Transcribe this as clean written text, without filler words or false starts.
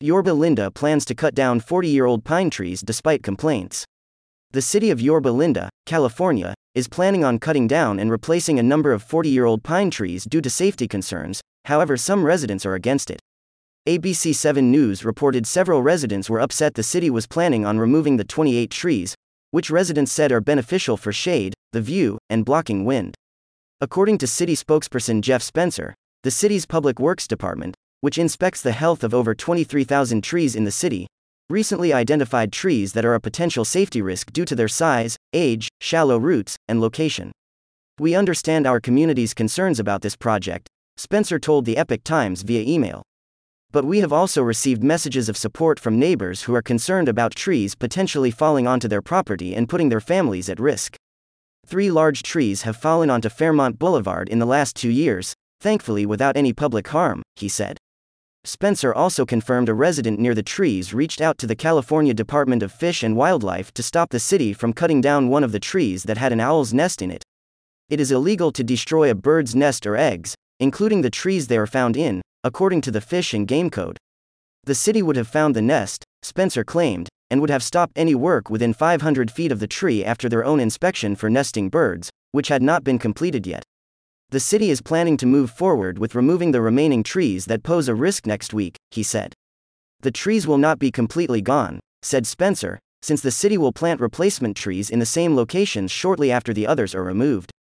Yorba Linda plans to cut down 40-year-old pine trees despite complaints. The city of Yorba Linda, California, is planning on cutting down and replacing a number of 40-year-old pine trees due to safety concerns, however some residents are against it. ABC 7 News reported several residents were upset the city was planning on removing the 28 trees, which residents said are beneficial for shade, the view, and blocking wind. According to city spokesperson Jeff Spencer, the city's Public Works Department, which inspects the health of over 23,000 trees in the city, recently identified trees that are a potential safety risk due to their size, age, shallow roots, and location. "We understand our community's concerns about this project," Spencer told the Epoch Times via email. "But we have also received messages of support from neighbors who are concerned about trees potentially falling onto their property and putting their families at risk. 3 large trees have fallen onto Fairmont Boulevard in the last 2 years, thankfully without any public harm," he said. Spencer also confirmed a resident near the trees reached out to the California Department of Fish and Wildlife to stop the city from cutting down one of the trees that had an owl's nest in it. "It is illegal to destroy a bird's nest or eggs, including the trees they are found in, according to the Fish and Game Code. The city would have found the nest," Spencer claimed, "and would have stopped any work within 500 feet of the tree after their own inspection for nesting birds, which had not been completed yet. The city is planning to move forward with removing the remaining trees that pose a risk next week," he said. "The trees will not be completely gone," said Spencer, "since the city will plant replacement trees in the same locations shortly after the others are removed."